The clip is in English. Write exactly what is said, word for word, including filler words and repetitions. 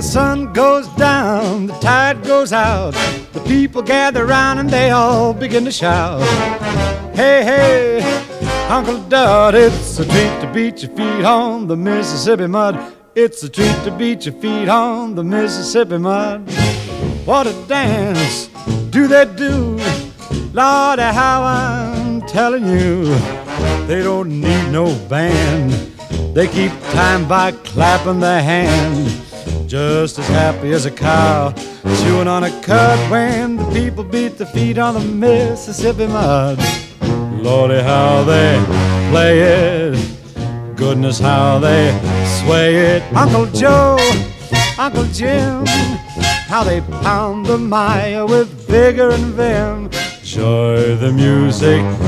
sun goes down, the tide goes out, the people gather round and they all begin to shout. Hey, hey, Uncle Dud, it's a treat to beat your feet on the Mississippi mud. It's a treat to beat your feet on the Mississippi mud. What a dance do they do? Lordy, how I'm telling you, they don't need no band. They keep time by clapping their hand, just as happy as a cow chewing on a cud when the people beat their feet on the Mississippi mud. Lordy, how they play it, goodness, how they sway it. Uncle Joe, Uncle Jim, how they pound the mire with vigor and vim. Joy, the music